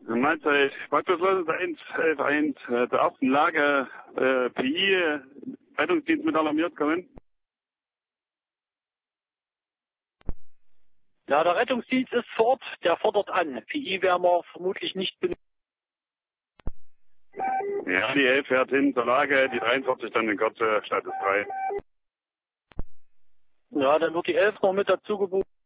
Mahlzeit. Praxislos 111 der ersten Lage PI, Rettungsdienst mit alarmiert, kommen. Ja, der Rettungsdienst ist vor Ort, der fordert an. PI werden wir vermutlich nicht benutzen. Ja, die 11 fährt hin zur Lage, die 43 dann in Kürze, Stadt ist frei. Ja, dann wird die 11 noch mit dazu gebucht.